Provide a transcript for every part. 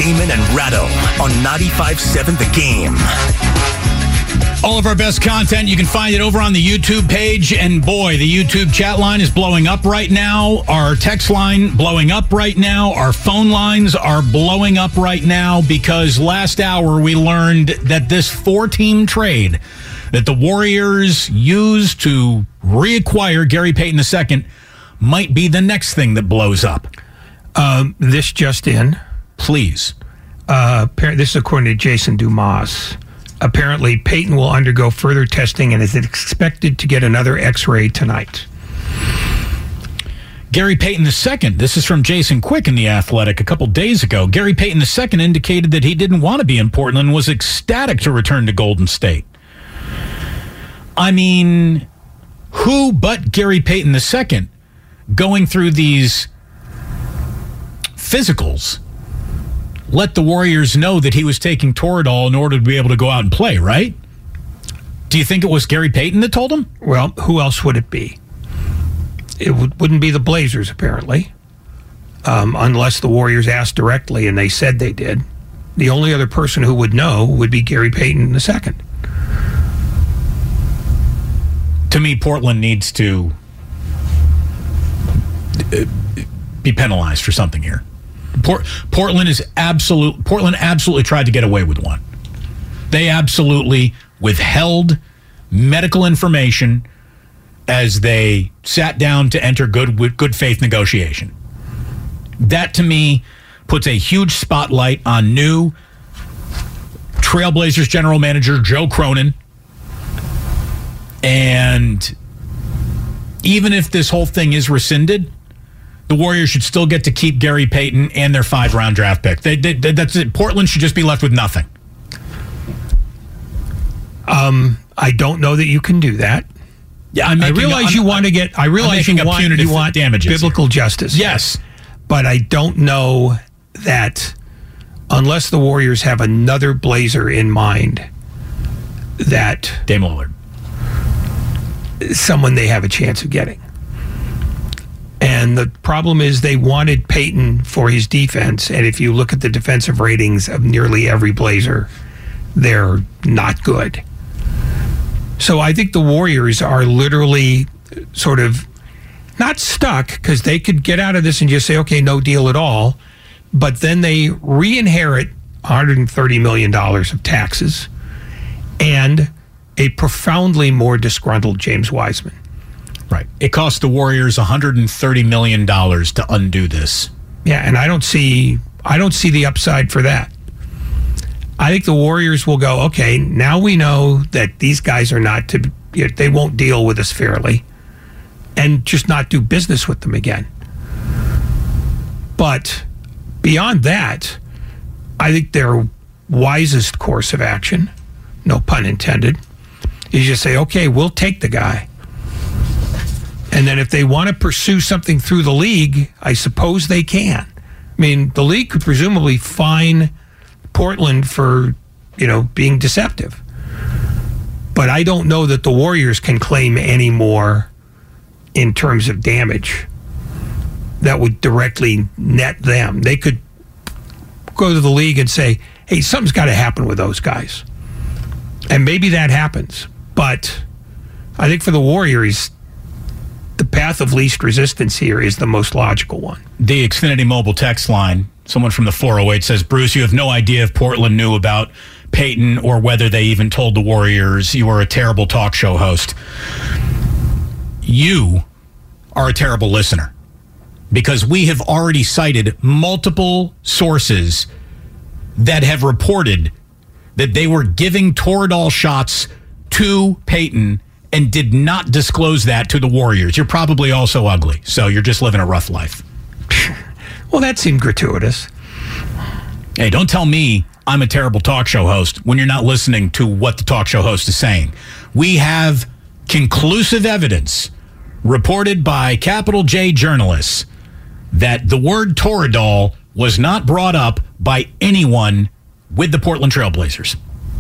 Damon and Ratto on 95.7 The Game. All of our best content, you can find it over on the YouTube page. And boy, the YouTube chat line is blowing up right now. Our text line blowing up right now. Our phone lines are blowing up right now because last hour we learned that this 4-team trade that the Warriors used to reacquire Gary Payton II might be the next thing that blows up. This just in. Please. This is according to Jason Dumas. Apparently, Payton will undergo further testing and is expected to get another X-ray tonight. Gary Payton II, this is from Jason Quick in The Athletic a couple days ago. Gary Payton II indicated that he didn't want to be in Portland and was ecstatic to return to Golden State. I mean, who but Gary Payton II going through these physicals let the Warriors know that he was taking Toradol in order to be able to go out and play, right? Do you think it was Gary Payton that told him? Well, who else would it be? It wouldn't be the Blazers, apparently, unless the Warriors asked directly, and they said they did. The only other person who would know would be Gary Payton II. To me, Portland needs to be penalized for something here. Portland absolutely tried to get away with one. They absolutely withheld medical information as they sat down to enter good faith negotiation. That, to me, puts a huge spotlight on new Trailblazers general manager Joe Cronin. And even if this whole thing is rescinded, the Warriors should still get to keep Gary Payton and their 5th-round draft pick. That's it. Portland should just be left with nothing. I don't know that you can do that. Yeah, I realize you want damages biblical justice. Yes, but I don't know that unless the Warriors have another Blazer in mind, that Dame Lillard, someone they have a chance of getting. And the problem is they wanted Payton for his defense, and if you look at the defensive ratings of nearly every Blazer, they're not good. So I think the Warriors are literally sort of not stuck, because they could get out of this and just say, okay, no deal at all, but then they re-inherit $130 million of taxes and a profoundly more disgruntled James Wiseman. Right. It cost the Warriors $130 million to undo this. Yeah, and I don't see the upside for that. I think the Warriors will go, okay, now we know that these guys are not to, they won't deal with us fairly, and just not do business with them again. But beyond that, I think their wisest course of action, no pun intended, is just say, okay, we'll take the guy. And then if they want to pursue something through the league, I suppose they can. I mean, the league could presumably fine Portland for, being deceptive. But I don't know that the Warriors can claim any more in terms of damage that would directly net them. They could go to the league and say, hey, something's got to happen with those guys. And maybe that happens. But I think for the Warriors, the path of least resistance here is the most logical one. The Xfinity Mobile text line, someone from the 408 says, Bruce, you have no idea if Portland knew about Payton or whether they even told the Warriors. You are a terrible talk show host. You are a terrible listener, because we have already cited multiple sources that have reported that they were giving Toradol shots to Payton and did not disclose that to the Warriors. You're probably also ugly, so you're just living a rough life. Well, that seemed gratuitous. Hey, don't tell me I'm a terrible talk show host when you're not listening to what the talk show host is saying. We have conclusive evidence reported by capital J journalists that the word Toradol was not brought up by anyone with the Portland Trailblazers.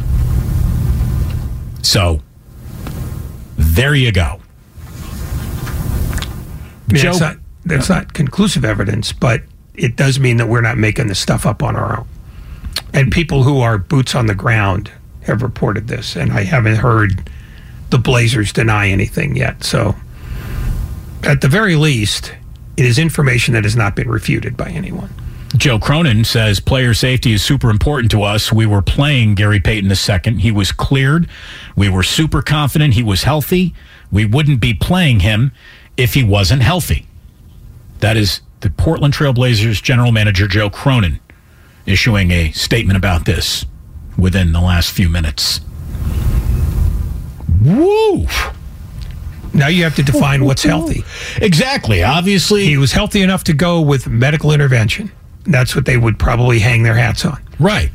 So, there you go. That's not conclusive evidence, but it does mean that we're not making this stuff up on our own. And people who are boots on the ground have reported this, and I haven't heard the Blazers deny anything yet. So, at the very least, it is information that has not been refuted by anyone. Joe Cronin says player safety is super important to us. We were playing Gary Payton II. He was cleared. We were super confident he was healthy. We wouldn't be playing him if he wasn't healthy. That is the Portland Trail Blazers general manager, Joe Cronin, issuing a statement about this within the last few minutes. Woo! Now you have to define what's healthy. Exactly. Obviously, he was healthy enough to go with medical intervention. That's what they would probably hang their hats on. Right.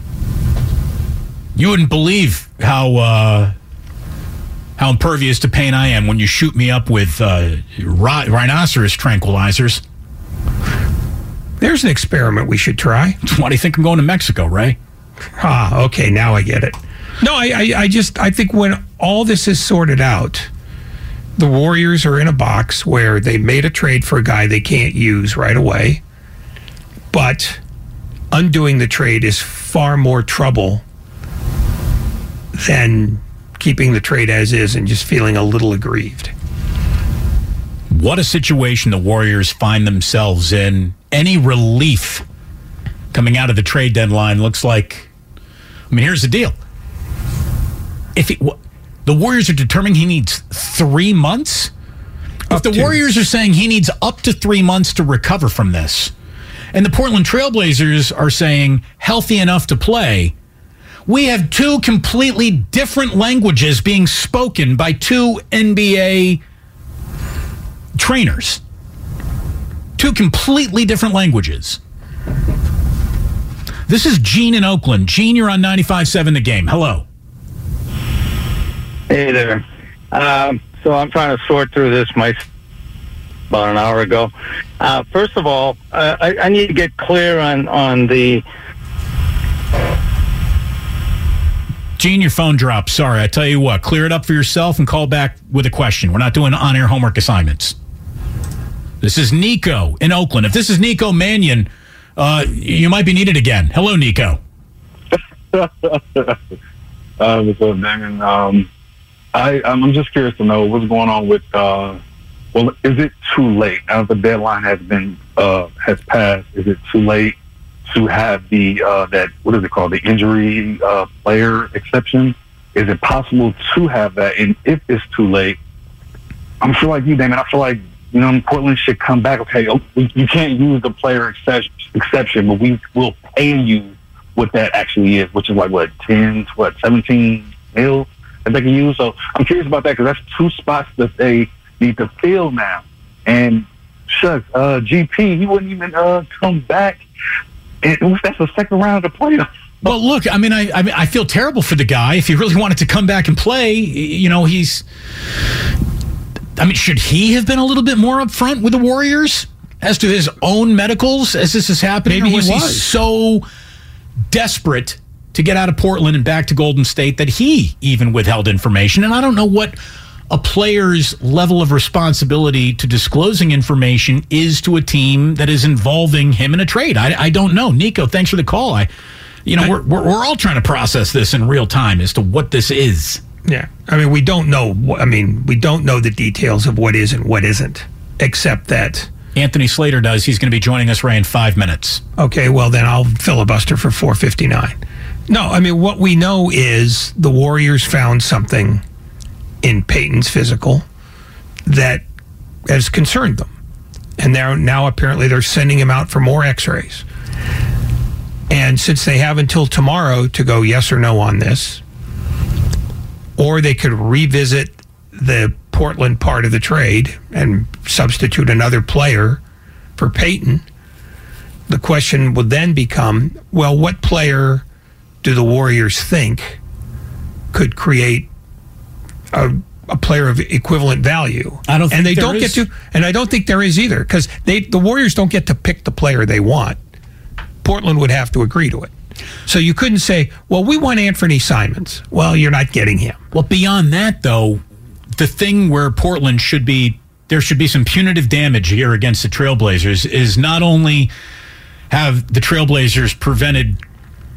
You wouldn't believe how impervious to pain I am when you shoot me up with rhinoceros tranquilizers. There's an experiment we should try. Why do you think I'm going to Mexico, Ray? Ah, okay, now I get it. No, I think when all this is sorted out, the Warriors are in a box where they made a trade for a guy they can't use right away, but undoing the trade is far more trouble than keeping the trade as is and just feeling a little aggrieved. What a situation the Warriors find themselves in. Any relief coming out of the trade deadline looks like... I mean, here's the deal. The Warriors are determining he needs 3 months. If the Warriors are saying he needs up to 3 months to recover from this, and the Portland Trail Blazers are saying healthy enough to play, we have two completely different languages being spoken by two NBA trainers. Two completely different languages. This is Gene in Oakland. Gene, you're on 95.7 The Game. Hello. Hey there. So I'm trying to sort through this about an hour ago. First of all, I need to get clear on the... Gene, your phone dropped. Sorry. I tell you what, clear it up for yourself and call back with a question. We're not doing on-air homework assignments. This is Nico in Oakland. If this is Nico Mannion, you might be needed again. Hello, Nico. What's up, Damon? I'm just curious to know what's going on with. Is it too late now that the deadline has passed? Is it too late to have the that what is it called, the injury player exception? Is it possible to have that? And if it's too late, I'm sure like you, Damon. I feel like Portland should come back. Okay, you can't use the player exception, but we will pay you what that actually is, which is like 17 mil that they can use. So I'm curious about that because that's two spots that they need to fill now. And shucks, GP, he wouldn't even come back. And that's the second round of the playoffs. Well, look, I mean, I feel terrible for the guy. If he really wanted to come back and play, should he have been a little bit more upfront with the Warriors as to his own medicals as this is happening? Maybe he so desperate to get out of Portland and back to Golden State that he even withheld information. And I don't know what a player's level of responsibility to disclosing information is to a team that is involving him in a trade. I don't know. Nico, thanks for the call. We're all trying to process this in real time as to what this is. Yeah. I mean, we don't know. We don't know the details of what is and what isn't, except that Anthony Slater does. He's going to be joining us, Ray, in 5 minutes. Okay, well, then I'll filibuster for 4:59. No, I mean, what we know is the Warriors found something in Payton's physical that has concerned them. And now apparently they're sending him out for more x-rays. And since they have until tomorrow to go yes or no on this, or they could revisit the Portland part of the trade and substitute another player for Payton, the question would then become, well, what player do the Warriors think could create a player of equivalent value? I don't think and I don't think there is either, because the Warriors don't get to pick the player they want. Portland would have to agree to it. So you couldn't say, well, we want Anthony Simons. Well, you're not getting him. Well, beyond that, though, the thing where Portland there should be some punitive damage here against the Trailblazers is not only have the Trailblazers prevented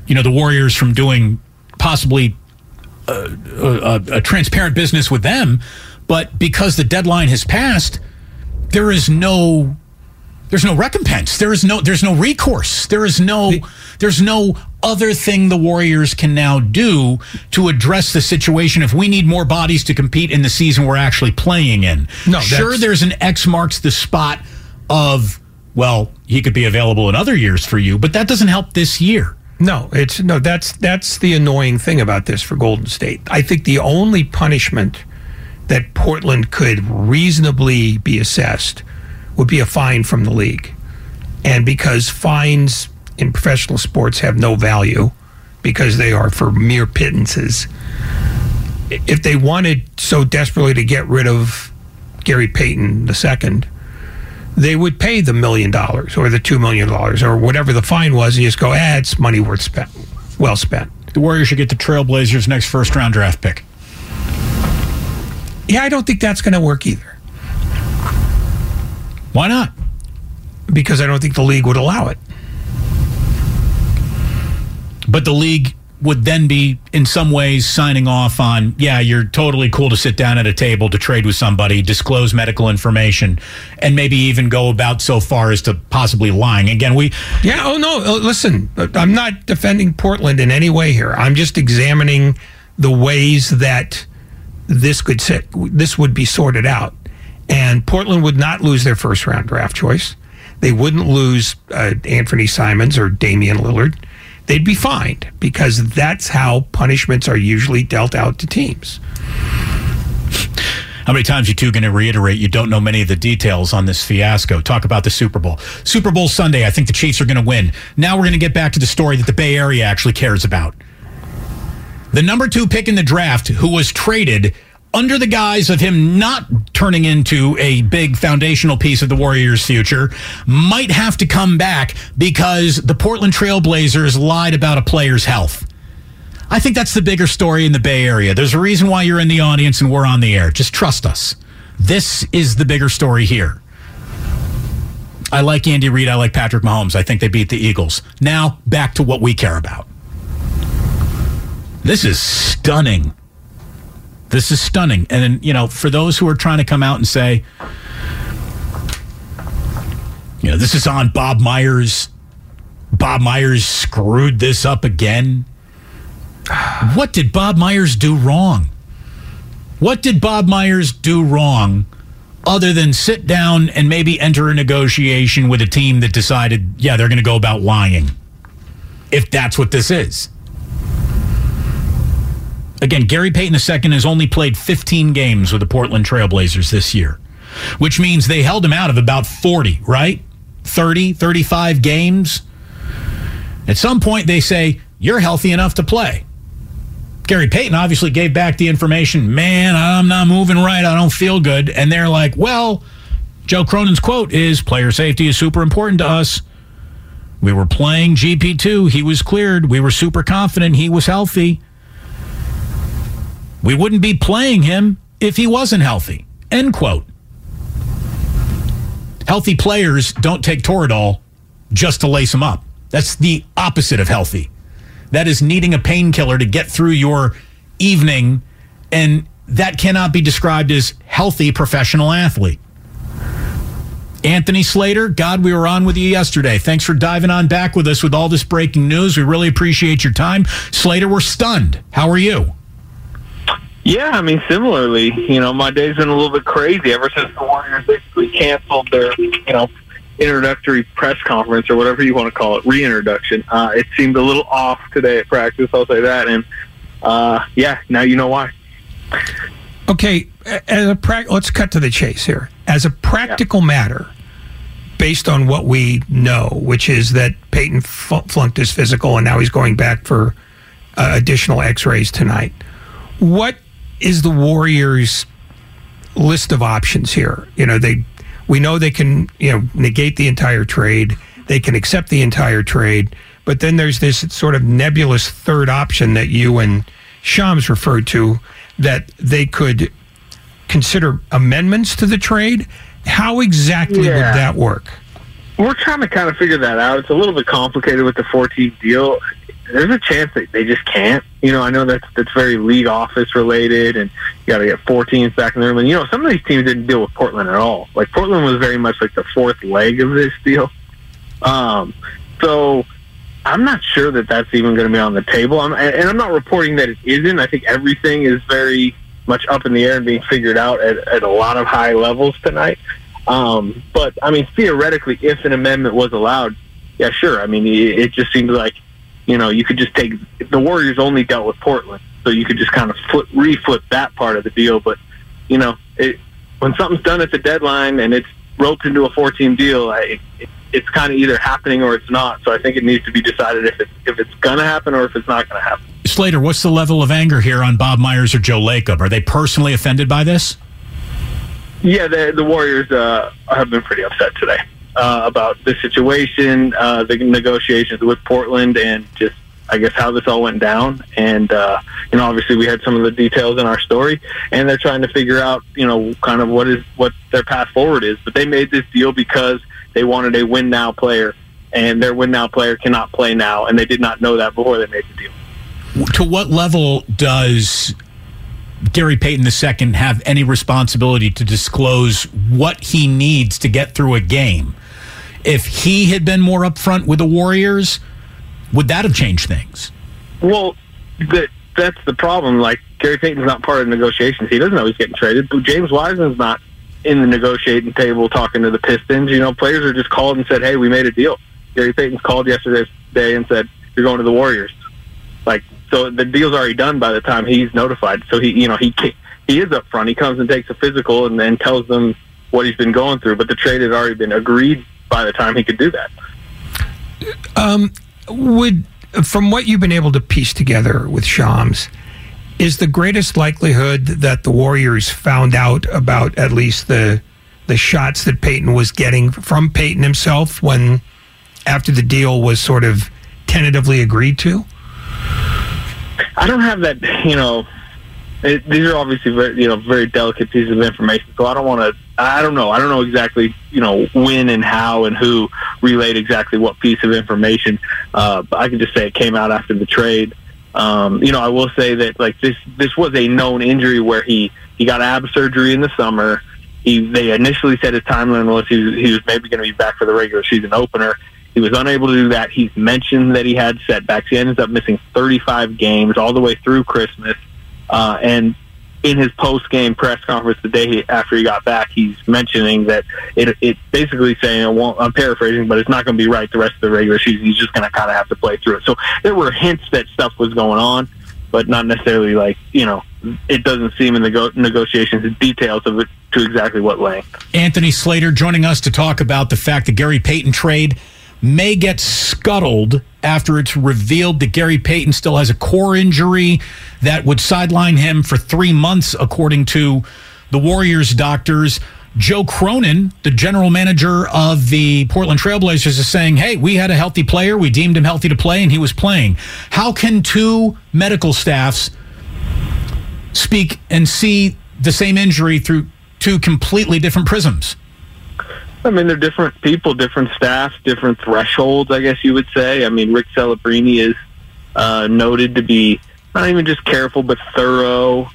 the Warriors from doing possibly a transparent business with them. But because the deadline has passed, there's no recompense. There's no recourse. There's no other thing the Warriors can now do to address the situation if we need more bodies to compete in the season we're actually playing in. No, sure, there's an X marks the spot of, well, he could be available in other years for you, but that doesn't help this year. That's the annoying thing about this for Golden State. I think the only punishment that Portland could reasonably be assessed would be a fine from the league. And because fines in professional sports have no value because they are for mere pittances, if they wanted so desperately to get rid of Gary Payton II, they would pay the $1 million or the $2 million or whatever the fine was and just go, it's money well spent. The Warriors should get the Trailblazers' next first-round draft pick. Yeah, I don't think that's going to work either. Why not? Because I don't think the league would allow it. But the league would then be, in some ways, signing off on, you're totally cool to sit down at a table to trade with somebody, disclose medical information, and maybe even go about so far as to possibly lying. Again, listen, I'm not defending Portland in any way here. I'm just examining the ways that this would be sorted out. And Portland would not lose their first-round draft choice. They wouldn't lose Anthony Simons or Damian Lillard. They'd be fined because that's how punishments are usually dealt out to teams. How many times are you two going to reiterate you don't know many of the details on this fiasco? Talk about the Super Bowl. Super Bowl Sunday, I think the Chiefs are going to win. Now we're going to get back to the story that the Bay Area actually cares about. The number 2 pick in the draft, who was traded under the guise of him not turning into a big foundational piece of the Warriors' future, might have to come back because the Portland Trailblazers lied about a player's health. I think that's the bigger story in the Bay Area. There's a reason why you're in the audience and we're on the air. Just trust us. This is the bigger story here. I like Andy Reid. I like Patrick Mahomes. I think they beat the Eagles. Now, back to what we care about. This is stunning. This is stunning. And, for those who are trying to come out and say, this is on Bob Myers. Bob Myers screwed this up again. What did Bob Myers do wrong? What did Bob Myers do wrong other than sit down and maybe enter a negotiation with a team that decided, they're going to go about lying? If that's what this is. Again, Gary Payton II has only played 15 games with the Portland Trailblazers this year, which means they held him out of about 40, right? 30, 35 games. At some point, they say, you're healthy enough to play. Gary Payton obviously gave back the information, man, I'm not moving right, I don't feel good. And they're like, well, Joe Cronin's quote is, player safety is super important to us. We were playing GP2, he was cleared, we were super confident he was healthy. We wouldn't be playing him if he wasn't healthy. End quote. Healthy players don't take Toradol just to lace them up. That's the opposite of healthy. That is needing a painkiller to get through your evening, and that cannot be described as healthy professional athlete. Anthony Slater, God, we were on with you yesterday. Thanks for diving on back with us with all this breaking news. We really appreciate your time. Slater, we're stunned. How are you? Yeah, similarly, my day's been a little bit crazy ever since the Warriors basically canceled their, introductory press conference or whatever you want to call it, reintroduction. It seemed a little off today at practice, I'll say that, and now you know why. Okay, let's cut to the chase here. As a practical matter, based on what we know, which is that Peyton flunked his physical and now he's going back for additional x-rays tonight, what is the Warriors' list of options here? We know they can, negate the entire trade. They can accept the entire trade. But then there's this sort of nebulous third option that you and Shams referred to, that they could consider amendments to the trade. How exactly would that work? We're trying to kind of figure that out. It's a little bit complicated with the 14 deal. there's a chance that they just can't. I know that's very league office related, and you got to get 4 teams back in the room. And some of these teams didn't deal with Portland at all. Like Portland was very much like the fourth leg of this deal. So I'm not sure that that's even going to be on the table. I'm not reporting that it isn't. I think everything is very much up in the air and being figured out at a lot of high levels tonight. But theoretically, if an amendment was allowed, yeah, sure. It just seems like, you could just take the Warriors only dealt with Portland, so you could just kind of reflip that part of the deal. But when something's done at the deadline and it's roped into a 4-team deal, it's kind of either happening or it's not. So I think it needs to be decided if it's going to happen or if it's not going to happen. Slater, what's the level of anger here on Bob Myers or Joe Lacob? Are they personally offended by this? Yeah, the Warriors have been pretty upset today about the situation, the negotiations with Portland, and just, I guess, how this all went down. And, obviously we had some of the details in our story, and they're trying to figure out, kind of what their path forward is. But they made this deal because they wanted a win-now player, and their win-now player cannot play now, and they did not know that before they made the deal. To what level does Gary Payton II have any responsibility to disclose what he needs to get through a game? If he had been more upfront with the Warriors, would that have changed things? Well, that's the problem. Like, Gary Payton's not part of the negotiations. He doesn't know he's getting traded. But James Wiseman's not in the negotiating table talking to the Pistons. Players are just called and said, hey, we made a deal. Gary Payton's called yesterday and said, you're going to the Warriors. So the deal's already done by the time he's notified. So he is up front. He comes and takes a physical and then tells them what he's been going through. But the trade had already been agreed by the time he could do that. From what you've been able to piece together with Shams, is the greatest likelihood that the Warriors found out about at least the shots that Payton was getting from Payton himself after the deal was sort of tentatively agreed to? I don't have that, these are obviously very delicate pieces of information, so I don't know exactly, when and how and who relayed exactly what piece of information, but I can just say it came out after the trade. I will say that, like, this was a known injury where he got ab surgery in the summer. They initially said his timeline was he was maybe going to be back for the regular season opener. He was unable to do that. He's mentioned that he had setbacks. He ended up missing 35 games all the way through Christmas. And in his post-game press conference the day after he got back, he's mentioning that it basically saying, I'm paraphrasing, but it's not going to be right the rest of the regular season. He's just going to kind of have to play through it. So there were hints that stuff was going on, but not necessarily it doesn't seem in the negotiations, the details of it to exactly what length. Anthony Slater joining us to talk about the fact that Gary Payton trade may get scuttled after it's revealed that Gary Payton still has a core injury that would sideline him for 3 months, according to the Warriors doctors. Joe Cronin, the general manager of the Portland Trailblazers, is saying, hey, we had a healthy player. We deemed him healthy to play, and he was playing. How can two medical staffs speak and see the same injury through two completely different prisms? They're different people, different staffs, different thresholds, I guess you would say. Rick Celebrini is noted to be not even just careful, but thorough,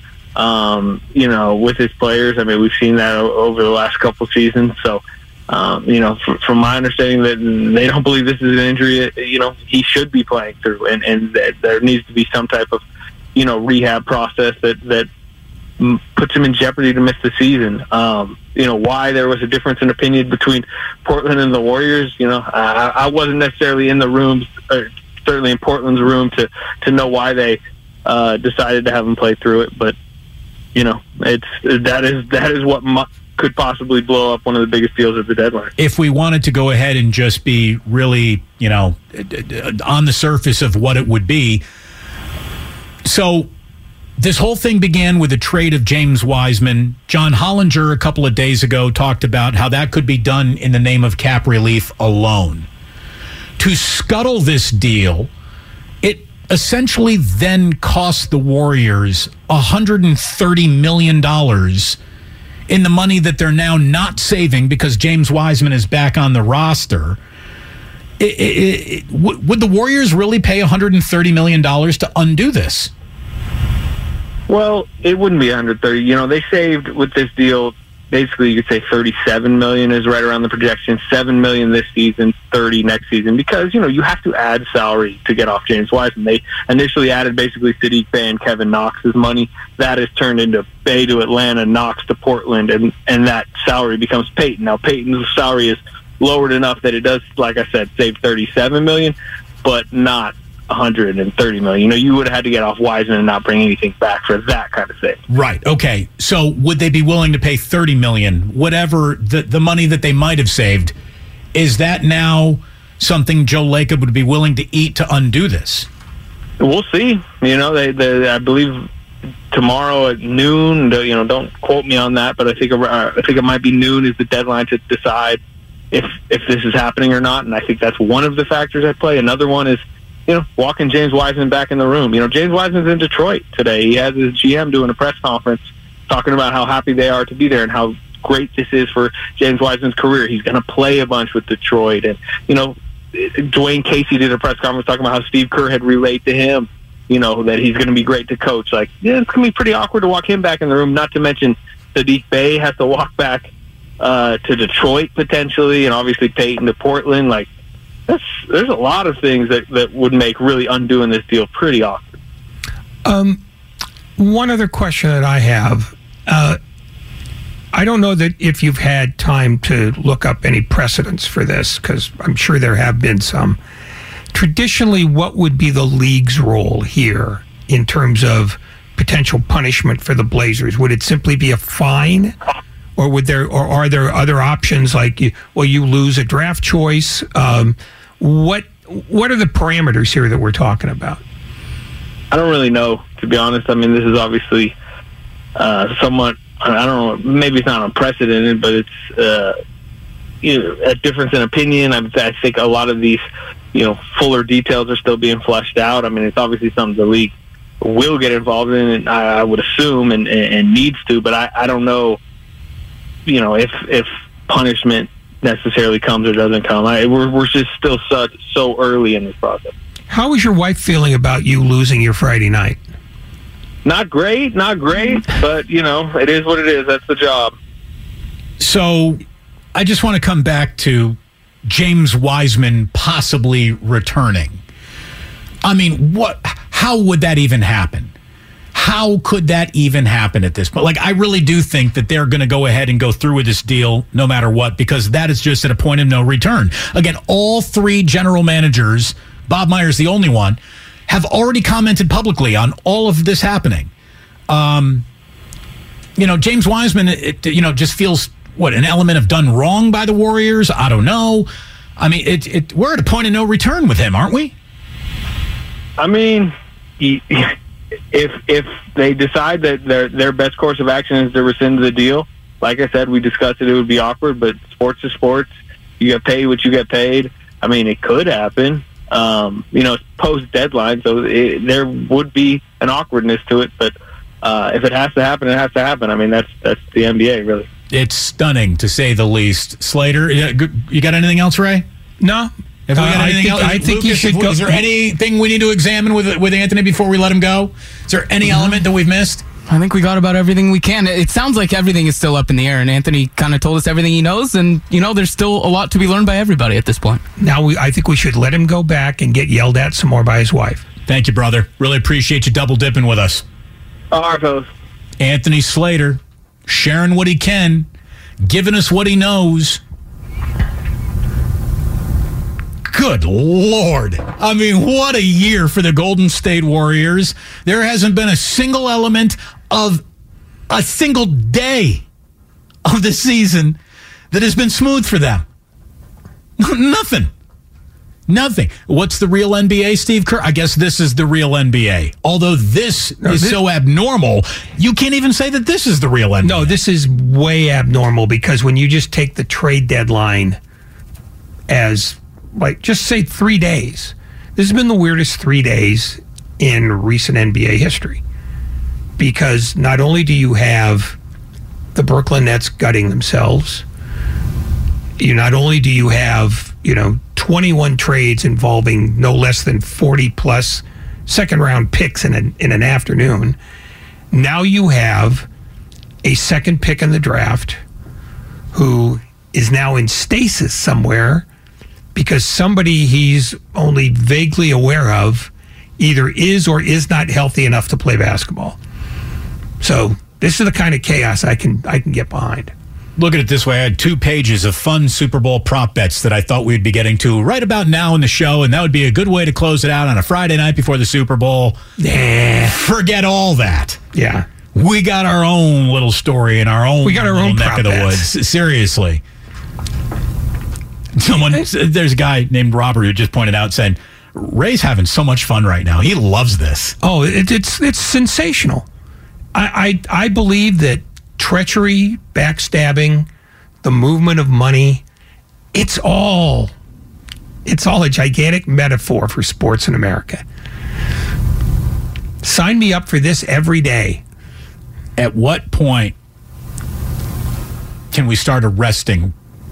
with his players. We've seen that over the last couple seasons. So, from my understanding, that they don't believe this is an injury, he should be playing through, and that there needs to be some type of, rehab process that puts him in jeopardy to miss the season. Why there was a difference in opinion between Portland and the Warriors, I wasn't necessarily in the rooms, or certainly in Portland's room, to know why they decided to have him play through it. But, that is what could possibly blow up one of the biggest deals at the deadline. If we wanted to go ahead and just be really, on the surface of what it would be. So this whole thing began with a trade of James Wiseman. John Hollinger a couple of days ago talked about how that could be done in the name of cap relief alone. To scuttle this deal, it essentially then cost the Warriors $130 million in the money that they're now not saving because James Wiseman is back on the roster. Would the Warriors really pay $130 million to undo this? Well, it wouldn't be 130. You know, they saved with this deal. Basically, you could say $37 million is right around the projection. $7 million this season, $30 next season. Because you have to add salary to get off James Wiseman. They initially added basically Sadiq Bey and Kevin Knox's money. That has turned into Bey to Atlanta, Knox to Portland, and that salary becomes Peyton. Now Peyton's salary is lowered enough that it does, like I said, save $37 million, but not $130 million. You would have had to get off Wiseman and not bring anything back for that kind of thing. Right. Okay. So would they be willing to pay $30 million, whatever the money that they might have saved? Is that now something Joe Lacob would be willing to eat to undo this? We'll see. They I believe tomorrow at noon. Don't quote me on that, but I think it might be noon is the deadline to decide if this is happening or not. And I think that's one of the factors at play. Another one is walking James Wiseman back in the room. James Wiseman's in Detroit today. He has his GM doing a press conference talking about how happy they are to be there and how great this is for James Wiseman's career. He's going to play a bunch with Detroit. And, Dwayne Casey did a press conference talking about how Steve Kerr had relayed to him, that he's going to be great to coach. Like, it's going to be pretty awkward to walk him back in the room, not to mention Sadiq Bey has to walk back to Detroit potentially, and obviously Peyton to Portland. Like, there's a lot of things that would make really undoing this deal pretty awkward. One other question that I have, I don't know that if you've had time to look up any precedents for this, because I'm sure there have been some. Traditionally, what would be the league's role here in terms of potential punishment for the Blazers? Would it simply be a fine? Or are there other options like you lose a draft choice? What are the parameters here that we're talking about? I don't really know, to be honest. I mean, this is obviously somewhat, I don't know, maybe it's not unprecedented, but it's a difference in opinion. I think a lot of these fuller details are still being fleshed out. I mean, it's obviously something the league will get involved in, and I would assume and needs to, but I don't know. If punishment necessarily comes or doesn't come. We're just still so early in this process. How is your wife feeling about you losing your Friday night? Not great, but it is what it is. That's the job. So I just want to come back to James Wiseman possibly returning. I mean, how would that even happen? How could that even happen at this point? Like, I really do think that they're going to go ahead and go through with this deal no matter what, because that is just at a point of no return. Again, all three general managers, Bob Myers the only one, have already commented publicly on all of this happening. James Wiseman, just feels, an element of done wrong by the Warriors? I don't know. I mean, we're at a point of no return with him, aren't we? I mean, if they decide that their best course of action is to rescind the deal, like I said, we discussed it would be awkward, but sports is sports. You get paid what you get paid. I mean, it could happen. It's post-deadline, so there would be an awkwardness to it, but if it has to happen, it has to happen. I mean, that's the NBA, really. It's stunning, to say the least. Slater, you got anything else, Ray? No. I think you should go. Is there anything we need to examine with Anthony before we let him go? Is there any element that we've missed? I think we got about everything we can. It sounds like everything is still up in the air, and Anthony kind of told us everything he knows, and, there's still a lot to be learned by everybody at this point. Now, I think we should let him go back and get yelled at some more by his wife. Thank you, brother. Really appreciate you double dipping with us. All right, fellas. Anthony Slater, sharing what he can, giving us what he knows. Good Lord. I mean, what a year for the Golden State Warriors. There hasn't been a single element of a single day of the season that has been smooth for them. Nothing. What's the real NBA, Steve Kerr? I guess this is the real NBA. Although this is so abnormal, you can't even say that this is the real NBA. No, this is way abnormal, because when you just take the trade deadline as, just say 3 days. This has been the weirdest 3 days in recent NBA history, because not only do you have the Brooklyn Nets gutting themselves, not only do you have, 21 trades involving no less than 40 plus second round picks in an afternoon. Now you have a second pick in the draft who is now in stasis somewhere because somebody he's only vaguely aware of either is or is not healthy enough to play basketball. So this is the kind of chaos I can get behind. Look at it this way. I had 2 pages of fun Super Bowl prop bets that I thought we'd be getting to right about now in the show, and that would be a good way to close it out on a Friday night before the Super Bowl. Forget all that. Yeah. We got our own little story in our own neck of the woods. Seriously. There's a guy named Robert who just pointed out saying, Ray's having so much fun right now. He loves this. Oh, it's sensational. I believe that treachery, backstabbing, the movement of money, it's all a gigantic metaphor for sports in America. Sign me up for this every day. At what point can we start arresting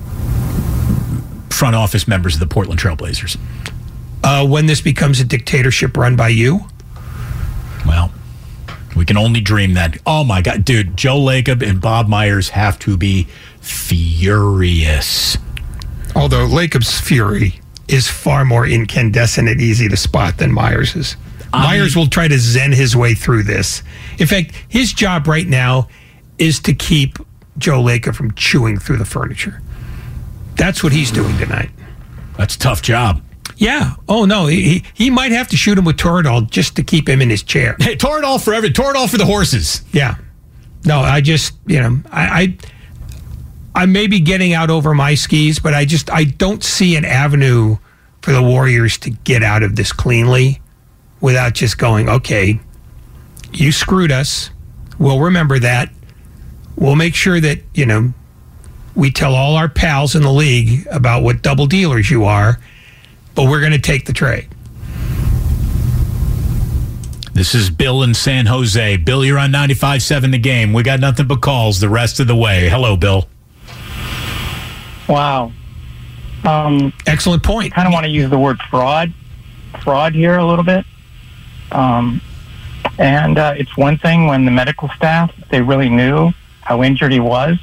front office members of the Portland Trailblazers? When this becomes a dictatorship run by you? Well, we can only dream that. Oh, my God. Dude, Joe Lacob and Bob Myers have to be furious. Although Lacob's fury is far more incandescent and easy to spot than Myers's. Myers will try to zen his way through this. In fact, his job right now is to keep Joe Lacob from chewing through the furniture. That's what he's doing tonight. That's a tough job. Yeah. Oh, no. He might have to shoot him with Toradol just to keep him in his chair. Hey, Toradol forever. Toradol for the horses. Yeah. No, I just, I may be getting out over my skis, but I don't see an avenue for the Warriors to get out of this cleanly without just going, okay, you screwed us. We'll remember that. We'll make sure that, we tell all our pals in the league about what double dealers you are, but we're going to take the trade. This is Bill in San Jose. Bill, you're on 95.7 The Game. We got nothing but calls the rest of the way. Hello, Bill. Wow. Excellent point. Kind of want to use the word fraud here a little bit. And it's one thing when the medical staff, they really knew how injured he was,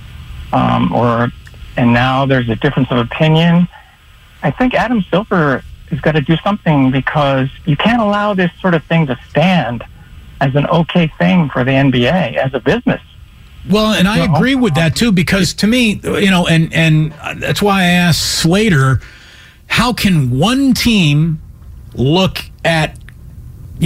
and now there's a difference of opinion. I think Adam Silver has got to do something because you can't allow this sort of thing to stand as an okay thing for the NBA as a business. Well, and I agree with that too, because to me, and that's why I asked Slater, how can one team look at the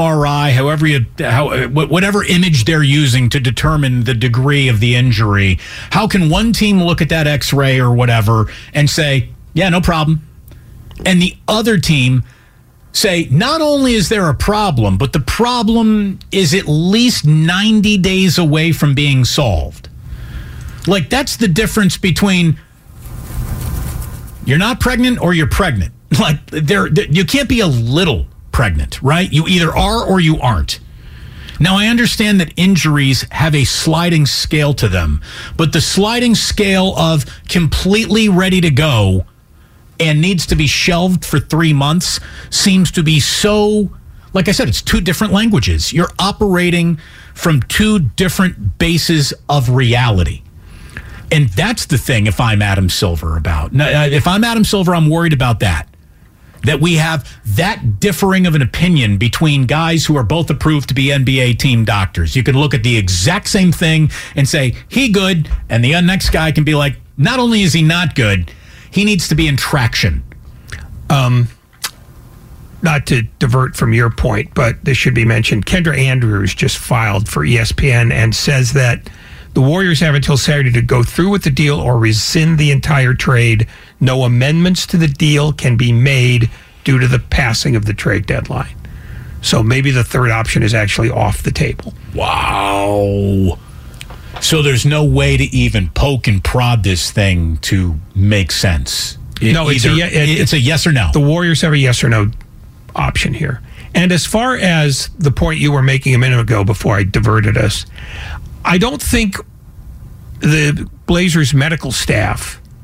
MRI, whatever image they're using to determine the degree of the injury, how can one team look at that X-ray or whatever and say, yeah, no problem, and the other team say, not only is there a problem, but the problem is at least 90 days away from being solved? Like, that's the difference between you're not pregnant or you're pregnant. Like, you can't be a little pregnant, right? You either are or you aren't. Now, I understand that injuries have a sliding scale to them, but the sliding scale of completely ready to go and needs to be shelved for 3 months seems to be so, like I said, it's 2 different languages. You're operating from 2 different bases of reality. And that's the thing if I'm Adam Silver about. If I'm Adam Silver, I'm worried about that we have that differing of an opinion between guys who are both approved to be NBA team doctors. You can look at the exact same thing and say, he good, and the next guy can be like, not only is he not good, he needs to be in traction. Not to divert from your point, but this should be mentioned. Kendra Andrews just filed for ESPN and says that the Warriors have until Saturday to go through with the deal or rescind the entire trade. No amendments to the deal can be made due to the passing of the trade deadline. So maybe the third option is actually off the table. Wow. So there's no way to even poke and prod this thing to make sense. It's a yes or no. The Warriors have a yes or no option here. And as far as the point you were making a minute ago before I diverted us, I don't think the Blazers medical staff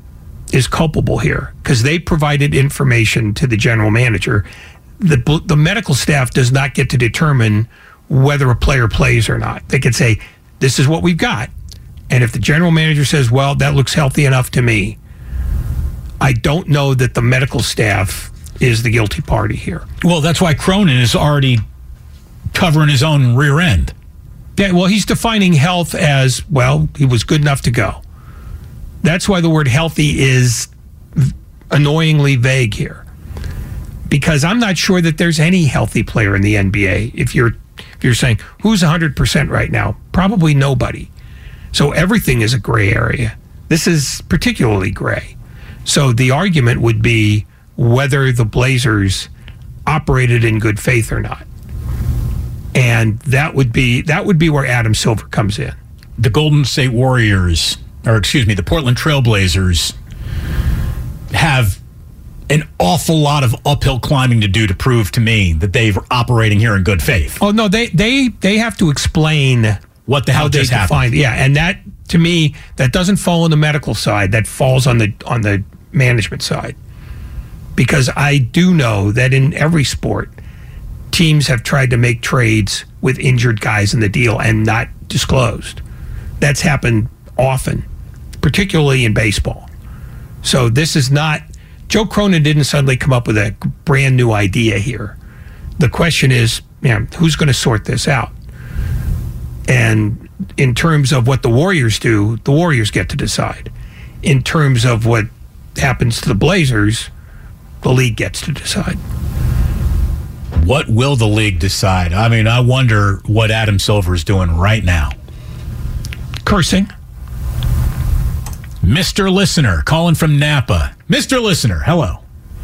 is culpable here because they provided information to the general manager. The medical staff does not get to determine whether a player plays or not. They can say, this is what we've got. And if the general manager says, well, that looks healthy enough to me, I don't know that the medical staff is the guilty party here. Well, that's why Cronin is already covering his own rear end. Yeah, well, he's defining health as, well, he was good enough to go. That's why the word healthy is annoyingly vague here. Because I'm not sure that there's any healthy player in the NBA. If you're saying, who's 100% right now? Probably nobody. So everything is a gray area. This is particularly gray. So the argument would be whether the Blazers operated in good faith or not. And that would be where Adam Silver comes in. The Golden State Warriors, the Portland Trailblazers have an awful lot of uphill climbing to do to prove to me that they're operating here in good faith. Oh no, they have to explain what the hell just happened. Yeah, and that to me that doesn't fall on the medical side. That falls on the management side. Because I do know that in every sport, teams have tried to make trades with injured guys in the deal and not disclosed. That's happened often, particularly in baseball. So this is not, Joe Cronin didn't suddenly come up with a brand new idea here. The question is, who's going to sort this out? And in terms of what the Warriors do, the Warriors get to decide. In terms of what happens to the Blazers, the league gets to decide. What will the league decide? I mean, I wonder what Adam Silver is doing right now. Cursing. Mr. Listener, calling from Napa. Mr. Listener, hello.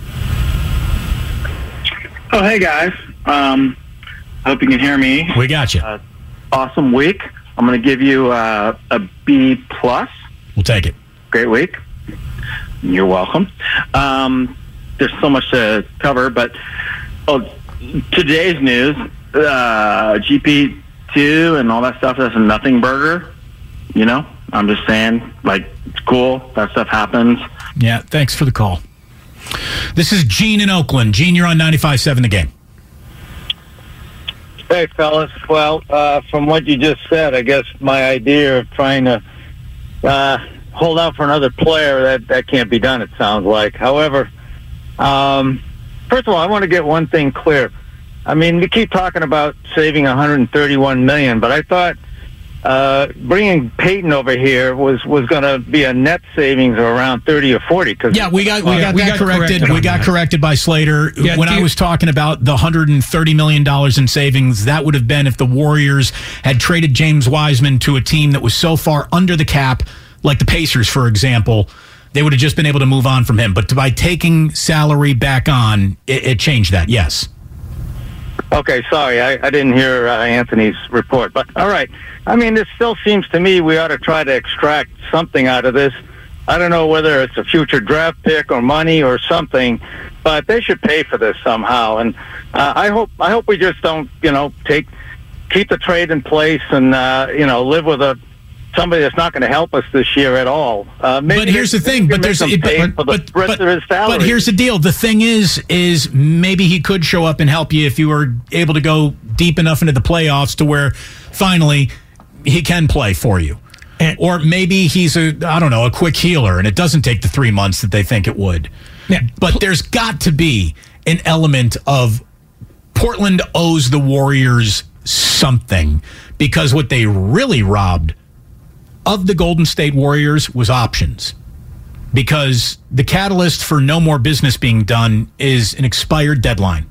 Oh, hey, guys. Hope you can hear me. We got you. Awesome week. I'm going to give you a B+. We'll take it. Great week. You're welcome. There's so much to cover, but today's news, GP2 and all that stuff, that's a nothing burger. I'm just saying, it's cool. That stuff happens. Yeah, thanks for the call. This is Gene in Oakland. Gene, you're on 95.7 The Game. Hey, fellas. Well, from what you just said, I guess my idea of trying to hold out for another player, that can't be done, it sounds like. However, first of all, I want to get one thing clear. I mean, we keep talking about saving $131 million, but I thought bringing Peyton over here was going to be a net savings of around 30 or 40. Yeah, we got that corrected. We got corrected by Slater. Yeah, when I was talking about the $130 million in savings, that would have been if the Warriors had traded James Wiseman to a team that was so far under the cap, like the Pacers, for example. They would have just been able to move on from him. But by taking salary back on, it changed that, yes. Okay, sorry, I didn't hear Anthony's report. But, all right, I mean, this still seems to me we ought to try to extract something out of this. I don't know whether it's a future draft pick or money or something, but they should pay for this somehow. And I hope we just don't, keep the trade in place and, live with somebody that's not going to help us this year at all. But here's the thing. But here's the deal. The thing is maybe he could show up and help you if you were able to go deep enough into the playoffs to where finally he can play for you. Or maybe he's a quick healer and it doesn't take the 3 months that they think it would. Yeah. But there's got to be an element of Portland owes the Warriors something because what they really robbed of the Golden State Warriors was options, because the catalyst for no more business being done is an expired deadline.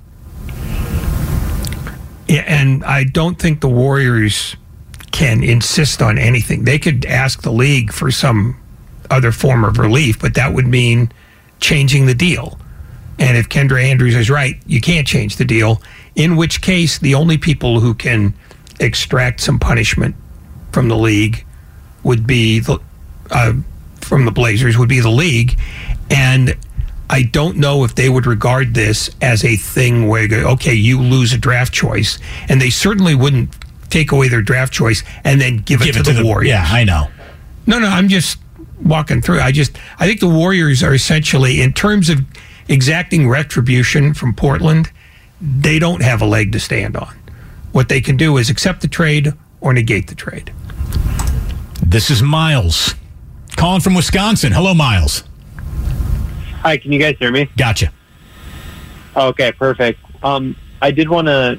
Yeah, and I don't think the Warriors can insist on anything. They could ask the league for some other form of relief, but that would mean changing the deal. And if Kendra Andrews is right, you can't change the deal, in which case the only people who can extract some punishment from the league would be from the Blazers would be the league. And I don't know if they would regard this as a thing where, okay, you lose a draft choice. And they certainly wouldn't take away their draft choice and then give it to the Warriors. Yeah, I know. No, I'm just walking through. I think the Warriors are essentially, in terms of exacting retribution from Portland, they don't have a leg to stand on. What they can do is accept the trade or negate the trade. This is Miles calling from Wisconsin. Hello, Miles. Hi, can you guys hear me? Gotcha. Okay, perfect. I did want to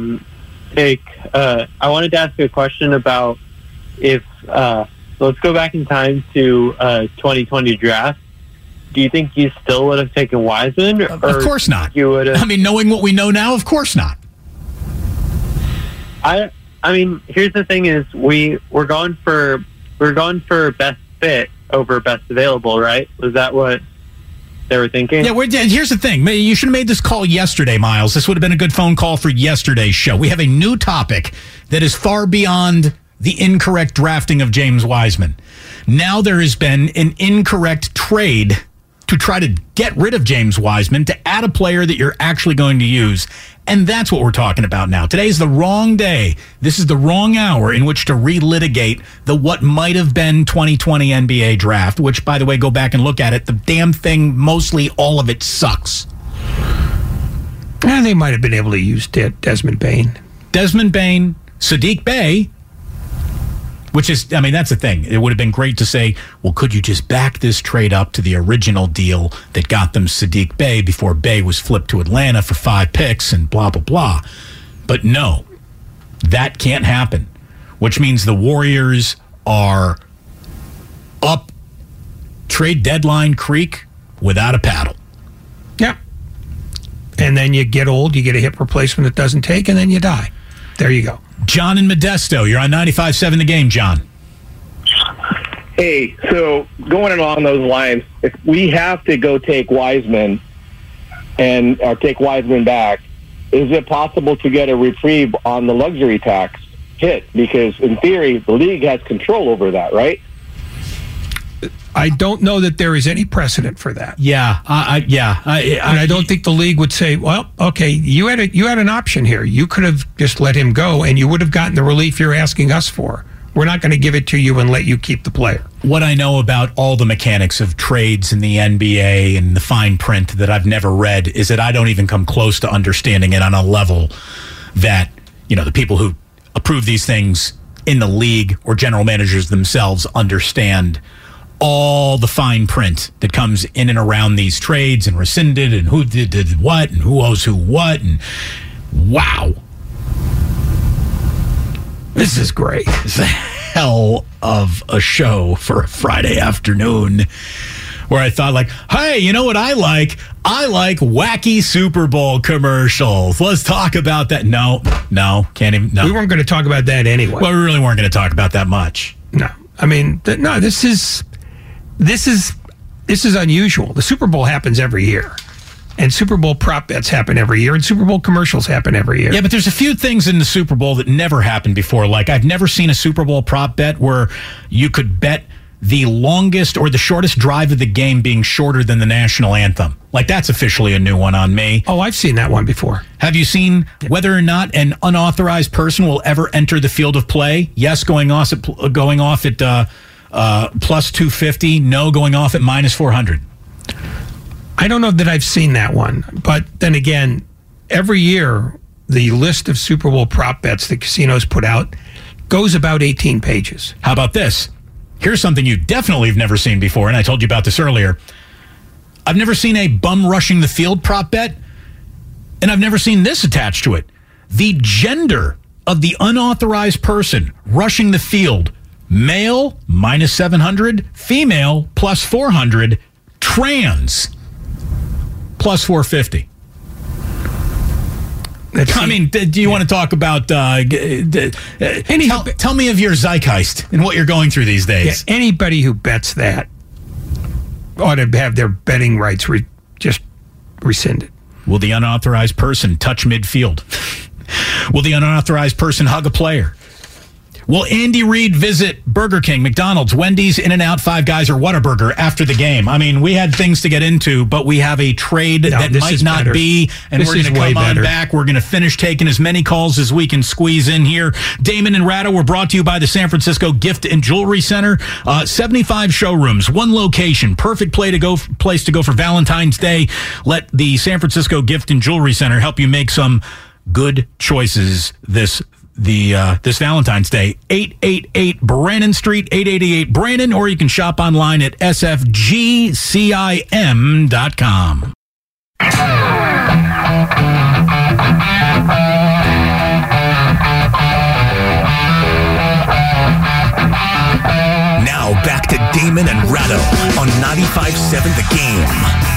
I wanted to ask a question about if let's go back in time to 2020 draft. Do you think you still would have taken Wiseman? Of course not. You would have. I mean, knowing what we know now, of course not. I mean, here's the thing: is we're going for best fit over best available, right? Was that what they were thinking? Yeah, here's the thing. You should have made this call yesterday, Miles. This would have been a good phone call for yesterday's show. We have a new topic that is far beyond the incorrect drafting of James Wiseman. Now there has been an incorrect trade to try to get rid of James Wiseman to add a player that you're actually going to use. And that's what we're talking about now. Today's the wrong day. This is the wrong hour in which to relitigate the what might have been 2020 NBA draft, which, by the way, go back and look at it. The damn thing, mostly all of it sucks. And they might have been able to use Desmond Bane. Desmond Bane, Saddiq Bey, which is, I mean, that's the thing. It would have been great to say, well, could you just back this trade up to the original deal that got them Saddiq Bey before Bey was flipped to Atlanta for 5 picks and blah, blah, blah. But no, that can't happen, which means the Warriors are up trade deadline creek without a paddle. Yeah. And then you get old, you get a hip replacement that doesn't take, and then you die. There you go. John in Modesto, you're on 95.7 The Game, John. Hey, so going along those lines, if we have to go take Wiseman or take Wiseman back, is it possible to get a reprieve on the luxury tax hit? Because in theory, the league has control over that, right? I don't know that there is any precedent for that. Yeah, and I don't think the league would say, "Well, okay, you had an option here. You could have just let him go, and you would have gotten the relief you're asking us for. We're not going to give it to you and let you keep the player." What I know about all the mechanics of trades in the NBA and the fine print that I've never read is that I don't even come close to understanding it on a level that, you know, the people who approve these things in the league or general managers themselves understand all the fine print that comes in and around these trades and rescinded and who did what and who owes who what. And wow. This is great. It's a hell of a show for a Friday afternoon where I thought, like, hey, you know what I like? I like wacky Super Bowl commercials. Let's talk about that. No, can't even. No. We weren't going to talk about that anyway. Well, we really weren't going to talk about that much. No. I mean, this is unusual. The Super Bowl happens every year. And Super Bowl prop bets happen every year, and Super Bowl commercials happen every year. Yeah, but there's a few things in the Super Bowl that never happened before. Like, I've never seen a Super Bowl prop bet where you could bet the longest or the shortest drive of the game being shorter than the national anthem. Like, that's officially a new one on me. Oh, I've seen that one before. Have you seen whether or not an unauthorized person will ever enter the field of play? Yes, going off at plus 250. No, going off at minus 400. I don't know that I've seen that one. But then again, every year, the list of Super Bowl prop bets that casinos put out goes about 18 pages. How about this? Here's something you definitely have never seen before, and I told you about this earlier. I've never seen a bum rushing the field prop bet, and I've never seen this attached to it. The gender of the unauthorized person rushing the field: male, minus 700, female, plus 400, trans, plus 450. I mean, do you want to talk about... tell me of your zeitgeist and what you're going through these days. Yeah, anybody who bets that ought to have their betting rights just rescinded. Will the unauthorized person touch midfield? Will the unauthorized person hug a player? Will Andy Reid visit Burger King, McDonald's, Wendy's, In-N-Out, Five Guys, or Whataburger after the game? I mean, we had things to get into, but we have a trade that might not be, and we're going to come on back. We're going to finish taking as many calls as we can squeeze in here. Damon and Ratto were brought to you by the San Francisco Gift and Jewelry Center. 75 showrooms, one location, perfect place to go for Valentine's Day. Let the San Francisco Gift and Jewelry Center help you make some good choices this Valentine's Day. 888 Brannan Street, 888 Brannan, or you can shop online at sfgcim.com. Now back to Damon and Ratto on 95.7 The Game.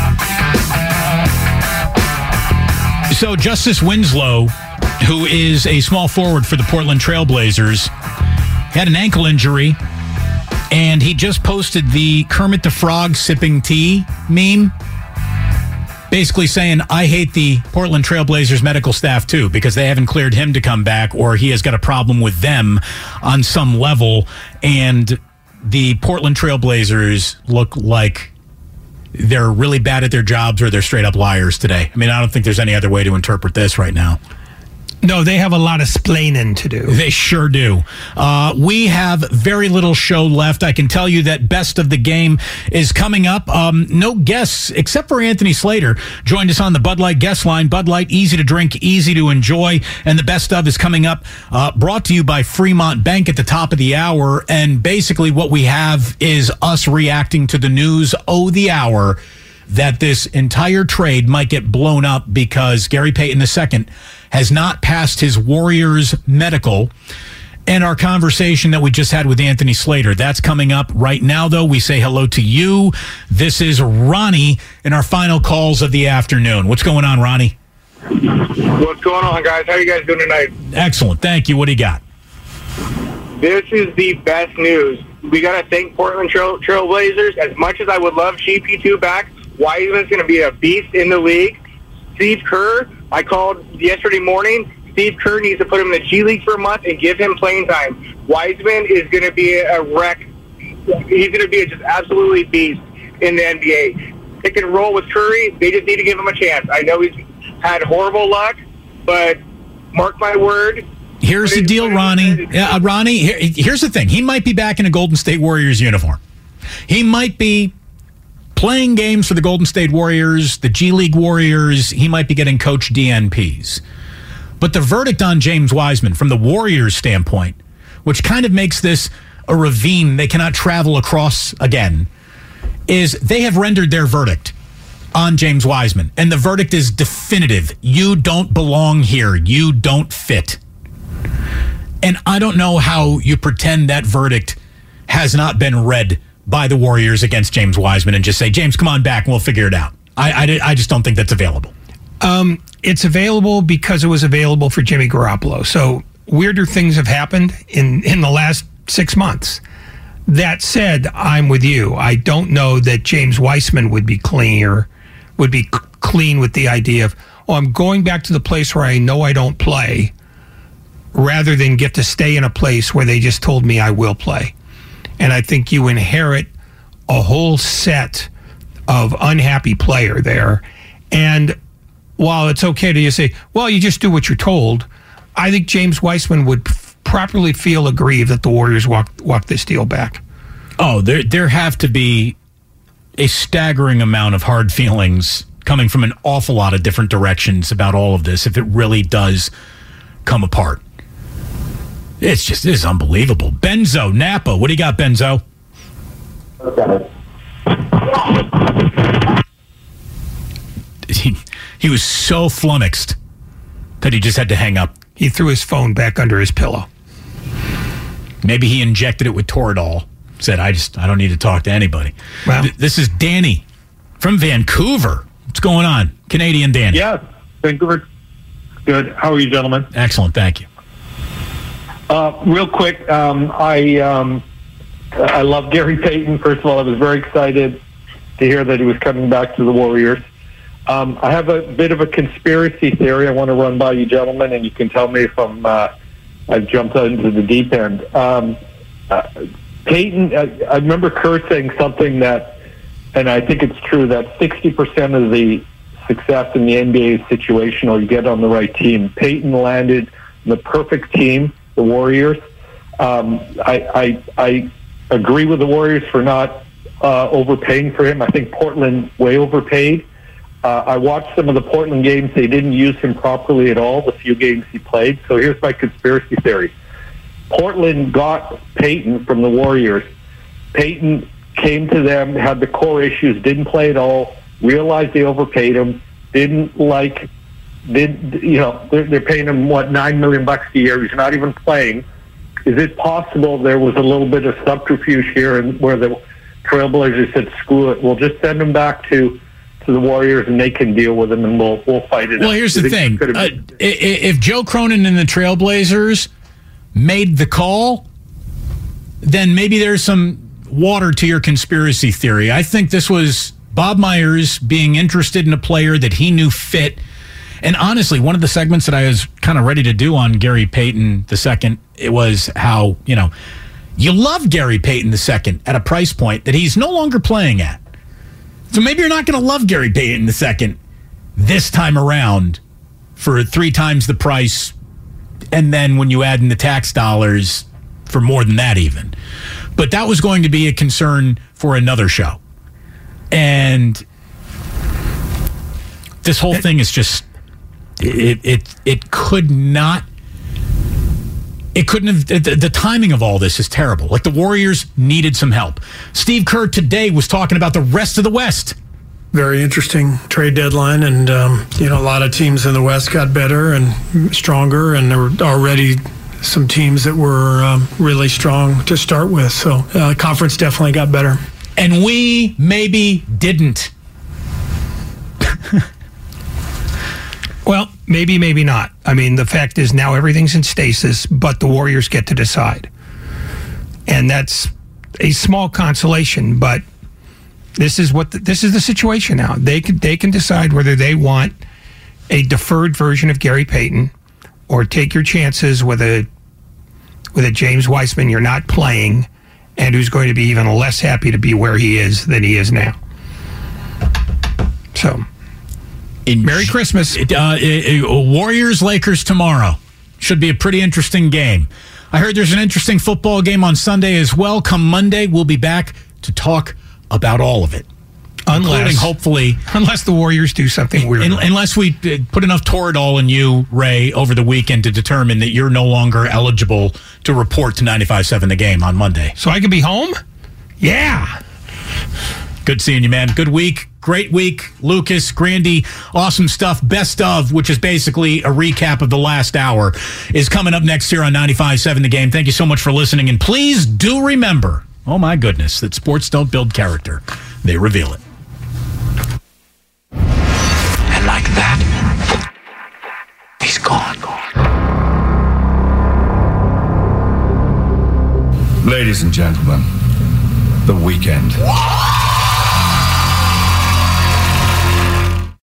So Justice Winslow, who is a small forward for the Portland Trailblazers, had an ankle injury, and he just posted the Kermit the Frog sipping tea meme, basically saying, I hate the Portland Trailblazers medical staff too, because they haven't cleared him to come back, or he has got a problem with them on some level, and the Portland Trailblazers look like they're really bad at their jobs, or they're straight up liars today. I mean, I don't think there's any other way to interpret this right now. No, they have a lot of splaining to do. They sure do. We have very little show left. I can tell you that Best of the Game is coming up. No guests, except for Anthony Slater, joined us on the Bud Light guest line. Bud Light, easy to drink, easy to enjoy. And the Best of is coming up, brought to you by Fremont Bank at the top of the hour. And basically what we have is us reacting to the news the hour that this entire trade might get blown up because Gary Payton II has not passed his Warriors medical. And our conversation that we just had with Anthony Slater, that's coming up right now, though. We say hello to you. This is Ronnie in our final calls of the afternoon. What's going on, Ronnie? What's going on, guys? How are you guys doing tonight? Excellent. Thank you. What do you got? This is the best news. We got to thank Portland Trailblazers. As much as I would love GP2 back, Wiseman's going to be a beast in the league. Steve Kerr, I called yesterday morning. Steve Kerr needs to put him in the G League for a month and give him playing time. Wiseman is going to be a wreck. He's going to be just absolutely beast in the NBA. Pick and roll with Curry. They just need to give him a chance. I know he's had horrible luck, but mark my word. Here's the deal, Ronnie. Ronnie, here's the thing. He might be back in a Golden State Warriors uniform. He might be playing games for the Golden State Warriors, the G League Warriors. He might be getting coach DNPs. But the verdict on James Wiseman from the Warriors' standpoint, which kind of makes this a ravine they cannot travel across again, is they have rendered their verdict on James Wiseman. And the verdict is definitive. You don't belong here. You don't fit. And I don't know how you pretend that verdict has not been read by the Warriors against James Wiseman and just say, James, come on back and we'll figure it out. I just don't think that's available. It's available because it was available for Jimmy Garoppolo. So weirder things have happened in the last 6 months. That said, I'm with you. I don't know that James Wiseman would be clean with the idea of, I'm going back to the place where I know I don't play, rather than get to stay in a place where they just told me I will play. And I think you inherit a whole set of unhappy player there. And while it's okay to just say, well, you just do what you're told, I think James Wiseman would properly feel aggrieved that the Warriors walk this deal back. Oh, there have to be a staggering amount of hard feelings coming from an awful lot of different directions about all of this if it really does come apart. It is unbelievable. Benzo, Napa. What do you got, Benzo? He was so flummoxed that he just had to hang up. He threw his phone back under his pillow. Maybe he injected it with Toradol. Said, I don't need to talk to anybody. Well, this is Danny from Vancouver. What's going on? Canadian Danny. Yeah, Vancouver. Good. How are you, gentlemen? Excellent. Thank you. Real quick, I love Gary Payton. First of all, I was very excited to hear that he was coming back to the Warriors. I have a bit of a conspiracy theory I want to run by you gentlemen, and you can tell me if I'm I've jumped into the deep end. Peyton, I remember Kerr saying something that, and I think it's true, that 60% of the success in the NBA is situational. You get on the right team. Peyton landed the perfect team, the Warriors. I agree with the Warriors for not overpaying for him. I think Portland way overpaid. I watched some of the Portland games. They didn't use him properly at all, the few games he played. So here's my conspiracy theory. Portland got Peyton from the Warriors. Peyton came to them, had the core issues, didn't play at all, realized they overpaid him, they're paying him, $9 million a year. He's not even playing. Is it possible there was a little bit of subterfuge here and where the Trailblazers said, screw it, we'll just send him back to the Warriors and they can deal with him and we'll fight it out? Well, here's the thing. If Joe Cronin and the Trailblazers made the call, then maybe there's some water to your conspiracy theory. I think this was Bob Myers being interested in a player that he knew fit. And honestly, one of the segments that I was kind of ready to do on Gary Payton II, it was how, you love Gary Payton II at a price point that he's no longer playing at. So maybe you're not going to love Gary Payton II this time around for 3 times the price, and then when you add in the tax dollars for more than that even. But that was going to be a concern for another show. And this whole thing is just, it could not, it couldn't have, the timing of all this is terrible. Like, the Warriors needed some help. Steve Kerr today was talking about the rest of the West. Very interesting trade deadline, and a lot of teams in the West got better and stronger, and there were already some teams that were really strong to start with. So conference definitely got better. And we maybe didn't. Well, maybe not. I mean, the fact is now everything's in stasis, but the Warriors get to decide. And that's a small consolation, but this is the situation now. They can decide whether they want a deferred version of Gary Payton or take your chances with a James Wiseman you're not playing and who's going to be even less happy to be where he is than he is now. So, Merry Christmas. Warriors-Lakers tomorrow. Should be a pretty interesting game. I heard there's an interesting football game on Sunday as well. Come Monday, we'll be back to talk about all of it. Including, hopefully, unless the Warriors do something weird. Unless we put enough Toradol in you, Ray, over the weekend to determine that you're no longer eligible to report to 95.7 The Game on Monday. So I can be home? Yeah. Good seeing you, man. Good week. Great week. Lucas, Grandy, awesome stuff. Best of, which is basically a recap of the last hour, is coming up next here on 95.7 The Game. Thank you so much for listening. And please do remember, oh my goodness, that sports don't build character. They reveal it. And like that, he's gone. Ladies and gentlemen, the weekend.